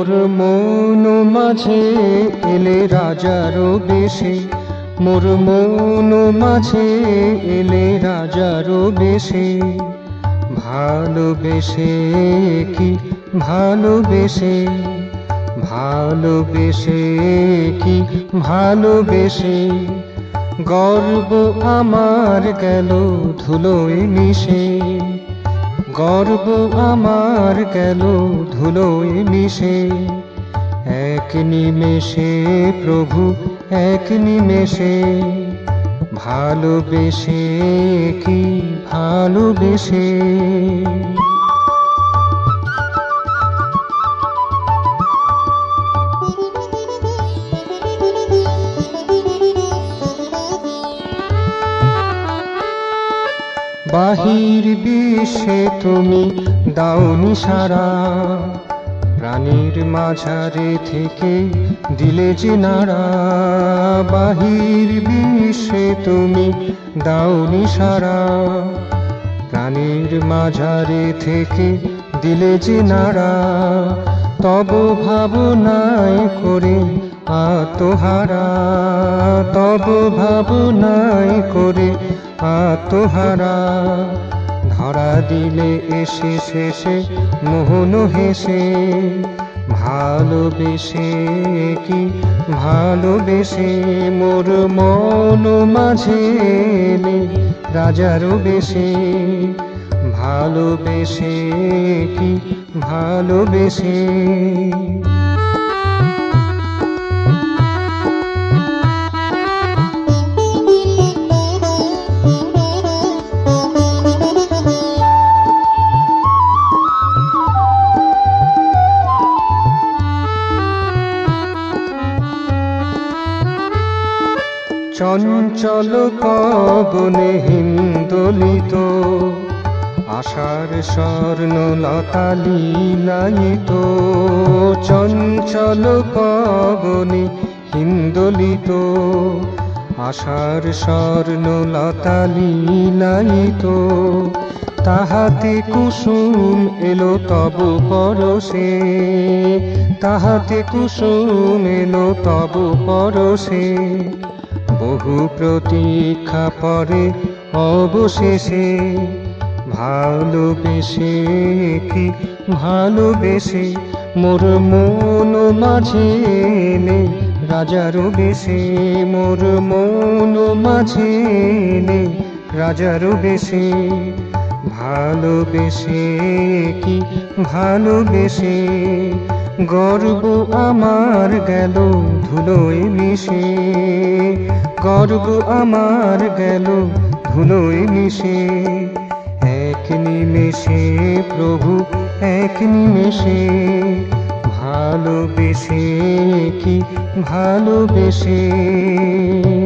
মোর মন মাঝে এলে রাজারও বেশে, মোর মন মাঝে এলে রাজারও বেশে। ভালোবেসে কি ভালোবেসে, ভালোবেসে কি ভালোবেসে, গর্ব আমার গেল ধুলোয় মিশে, গর্ব আমার গেল ধুলোয় মিশে। এক নিমেষে প্রভু এক নিমেষে, ভালোবেসে কি ভালোবেসে। বাহির বিশ্বে তুমি দাওনি সারা, প্রাণীর মাঝারে থেকে দিলে যে নাড়া। বাহির বিশ্বে তুমি দাওনি সারা, প্রাণীর মাঝারে থেকে দিলে যে নাড়া। তব ভাবনায় করে আত্মহারা, তব ভাবনায় করে আত্মহারা। ধরা দিলে এসে শেষে মোহন হেসে, ভালোবেসে কি ভালোবেসে। মোর মন মাঝে এলে রাজারও বেশে, ভালোবেসে কি ভালোবেসে। চঞ্চল পবনে হিন্দোলিত, আশার স্বর্ণলতা লীলায়িত। চঞ্চল পবনে হিন্দোলিত, আশার স্বর্ণলতা লীলায়িত। তাহাতে কুসুম এলো তব পরশে, তাহাতে কুসুম এলো তব পরশে। বহু প্রতীক্ষা পরে অবশেষে, ভালোবেসে কি ভালোবেসে। মোর মন মাঝে এলে রাজারও বেশে, মোর মন মাঝে এলে রাজারও বেশে। ভালোবেসে কি ভালোবেসে, গর্ব আমার গেল ধুলোয় মিশে, গর্ব আমার গেল ধুলোয় মিশে। এক নিমেষে প্রভু এক নিমেষে, ভালোবেসে কি ভালোবেসে।